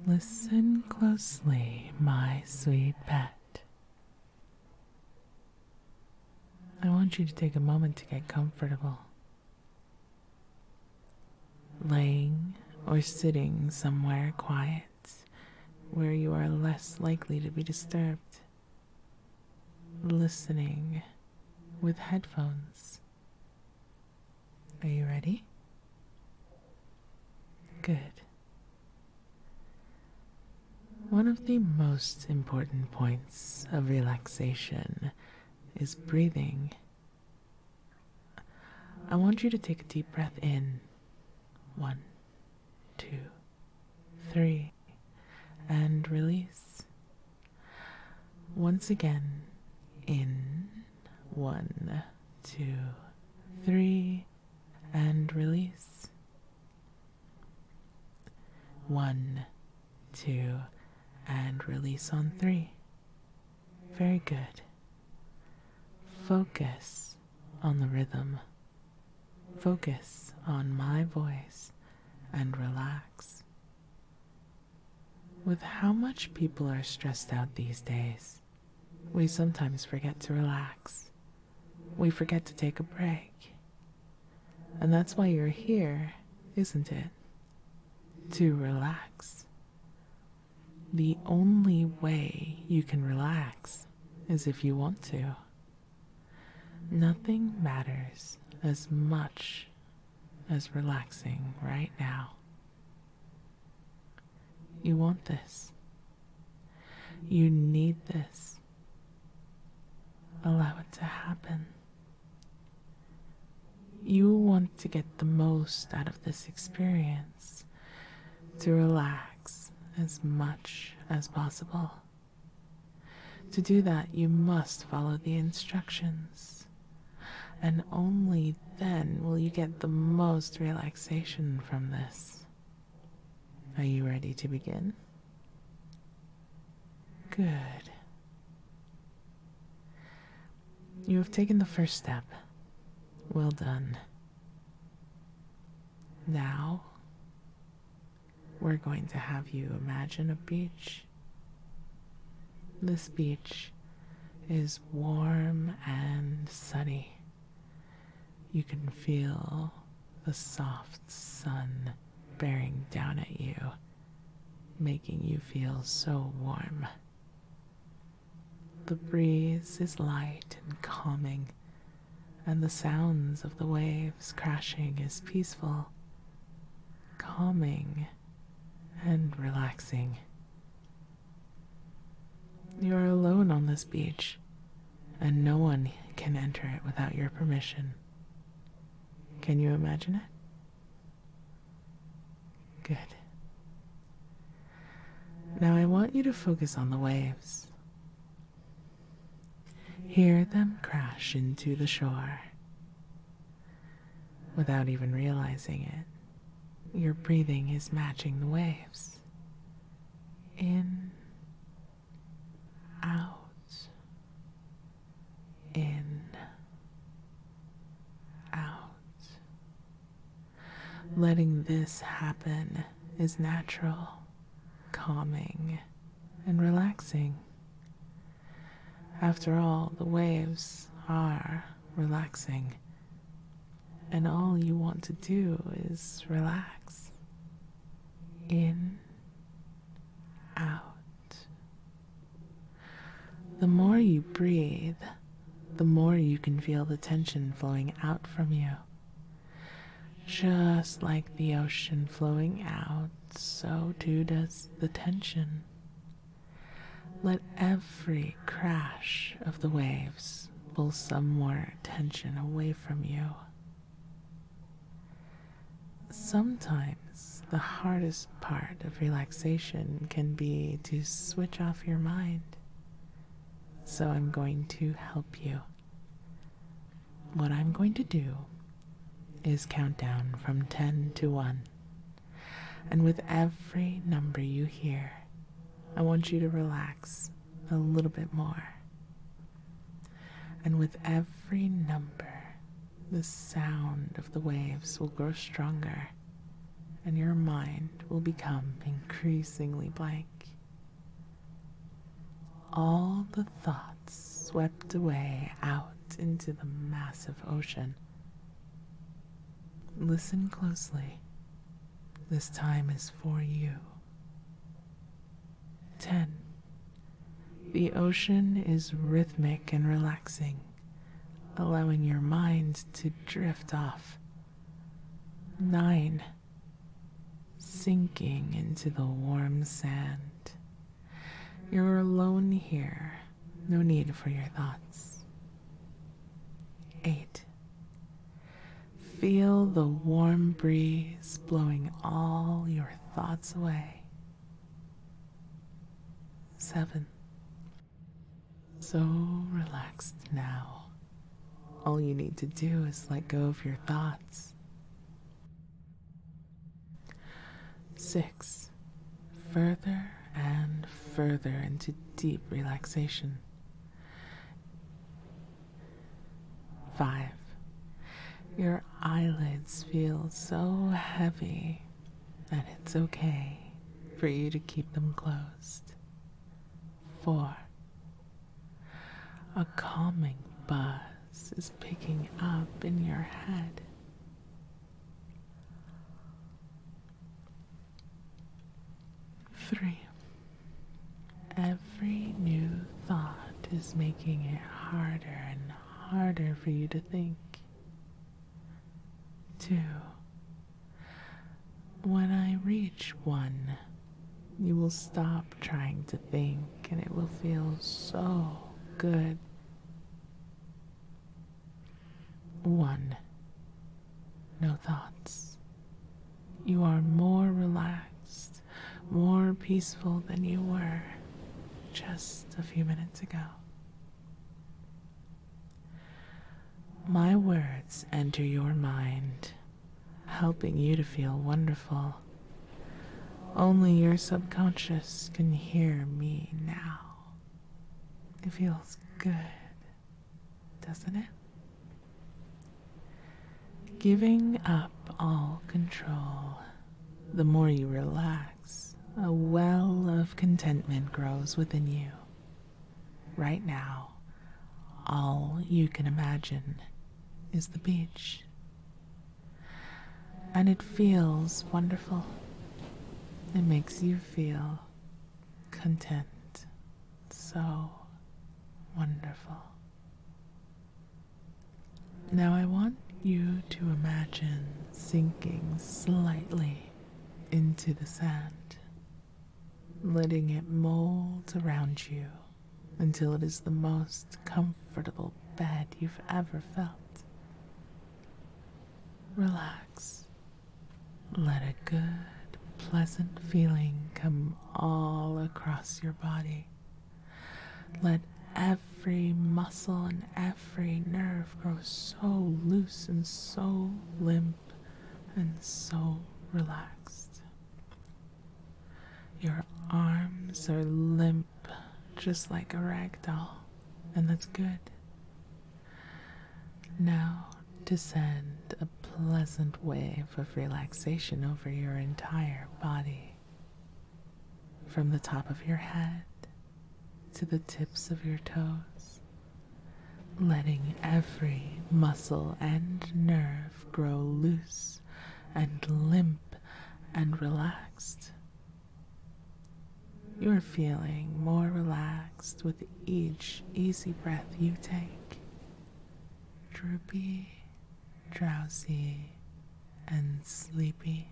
Listen closely, my sweet pet. I want you to take a moment to get comfortable. Laying or sitting somewhere quiet where you are less likely to be disturbed. Listening with headphones. Are you ready? Good. One of the most important points of relaxation is breathing. I want you to take a deep breath in. 1, 2, 3, and release. Once again, in 1, 2, 3, and release. 1, 2, and release on 3. Very good. Focus on the rhythm. Focus on my voice and relax. With how much people are stressed out these days, we sometimes forget to relax. We forget to take a break. And that's why you're here, isn't it? To relax. The only way you can relax is if you want to. Nothing matters as much as relaxing right now. You want this. You need this. Allow it to happen. You want to get the most out of this experience, to relax as much as possible. To do that, you must follow the instructions, and only then will you get the most relaxation from this. Are you ready to begin? Good. You have taken the first step. Well done. Now, we're going to have you imagine a beach. This beach is warm and sunny. You can feel the soft sun bearing down at you, making you feel so warm. The breeze is light and calming, and the sounds of the waves crashing is peaceful, calming, and relaxing. You are alone on this beach, and no one can enter it without your permission. Can you imagine it? Good. Now I want you to focus on the waves. Hear them crash into the shore. Without even realizing it, your breathing is matching the waves. In, out, in, out. Letting this happen is natural, calming, and relaxing. After all, the waves are relaxing, and all you want to do is relax. In, out. The more you breathe, the more you can feel the tension flowing out from you. Just like the ocean flowing out, so too does the tension. Let every crash of the waves pull some more tension away from you. Sometimes the hardest part of relaxation can be to switch off your mind. So I'm going to help you. What I'm going to do is count down from 10 to 1. And with every number you hear, I want you to relax a little bit more. And with every number, the sound of the waves will grow stronger and your mind will become increasingly blank. All the thoughts swept away out into the massive ocean. Listen closely. This time is for you. 10. The ocean is rhythmic and relaxing, allowing your mind to drift off. 9. Sinking into the warm sand. You're alone here. No need for your thoughts. 8. Feel the warm breeze blowing all your thoughts away. 7. So relaxed now. All you need to do is let go of your thoughts. 6. Further and further into deep relaxation. 5. Your eyelids feel so heavy that it's okay for you to keep them closed. 4. A calming buzz is picking up in your head. 3. Every new thought is making it harder and harder for you to think. 2. When I reach 1, you will stop trying to think and it will feel so good. 1. No thoughts. You are more relaxed, more peaceful than you were just a few minutes ago. My words enter your mind, helping you to feel wonderful. Only your subconscious can hear me now. It feels good, doesn't it? Giving up all control. The more you relax, a well of contentment grows within you. Right now, all you can imagine is the beach. And it feels wonderful. It makes you feel content. So wonderful. Now I want you to imagine sinking slightly into the sand, letting it mold around you until it is the most comfortable bed you've ever felt. Relax. Let a good, pleasant feeling come all across your body. Let every muscle and every nerve grow so loose and so limp and so relaxed. Your arms are limp just like a rag doll, and that's good. Now descend a pleasant wave of relaxation over your entire body, from the top of your head to the tips of your toes, letting every muscle and nerve grow loose and limp and relaxed. You are feeling more relaxed with each easy breath you take. Droopy, drowsy, and sleepy.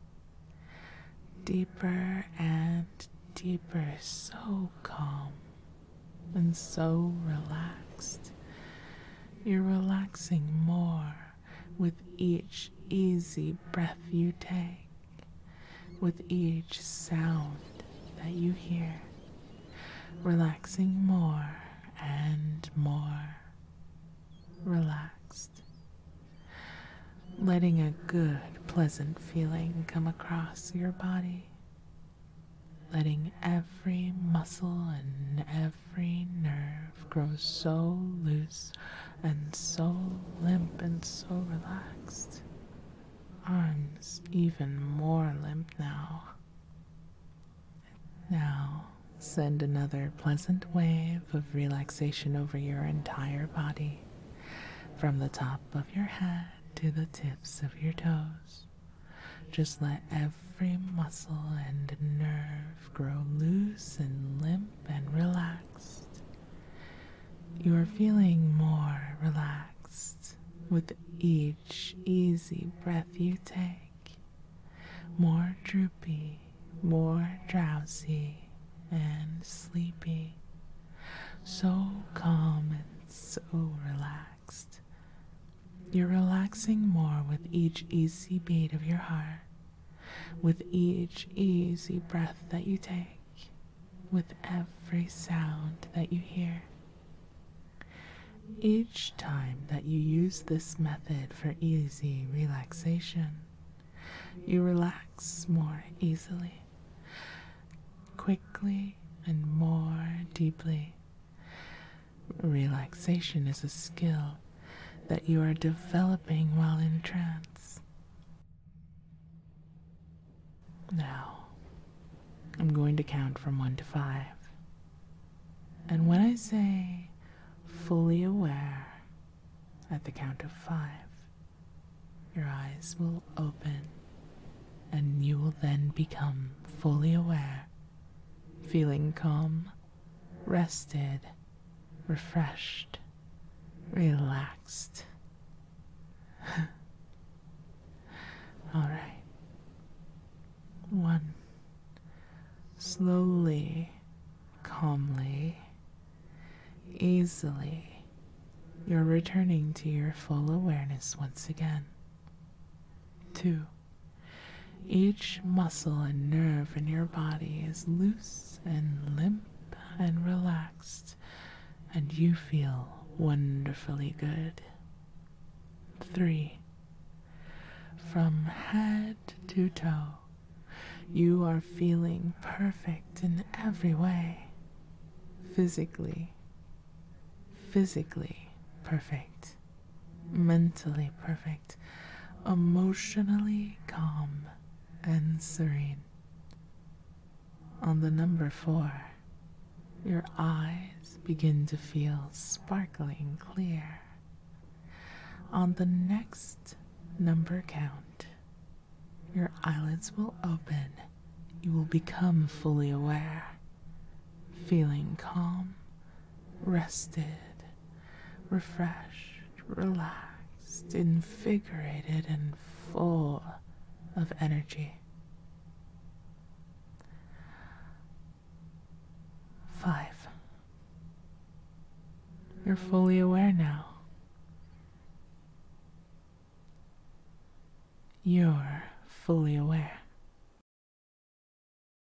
Deeper and deeper, so calm and so relaxed. You're relaxing more with each easy breath you take, with each sound that you hear, relaxing more and more relaxed, letting a good, pleasant feeling come across your body, letting every muscle and every nerve grow so loose and so limp and so relaxed. arms even more limp now. Now, send another pleasant wave of relaxation over your entire body, from the top of your head to the tips of your toes. Just let every muscle and nerve grow loose and limp and relaxed. You are feeling more relaxed with each easy breath you take, more droopy, more drowsy and sleepy, so calm and so relaxed. You're relaxing more with each easy beat of your heart, with each easy breath that you take, with every sound that you hear. Each time that you use this method for easy relaxation, you relax more easily, quickly, and more deeply. Relaxation is a skill that you are developing while in trance. Now, I'm going to count from 1 to 5. And when I say fully aware at the count of 5, your eyes will open and you will then become fully aware, feeling calm, rested, refreshed, relaxed. All right. 1. Slowly, calmly, easily, you're returning to your full awareness once again. 2. Each muscle and nerve in your body is loose and limp and relaxed, and you feel wonderfully good. 3. From head to toe, you are feeling perfect in every way. Physically perfect, mentally perfect, emotionally calm and serene. On the number 4, your eyes begin to feel sparkling clear. On the next number count, your eyelids will open. You will become fully aware, feeling calm, rested, refreshed, relaxed, invigorated, and full of energy. 5. You're fully aware now. You're fully aware.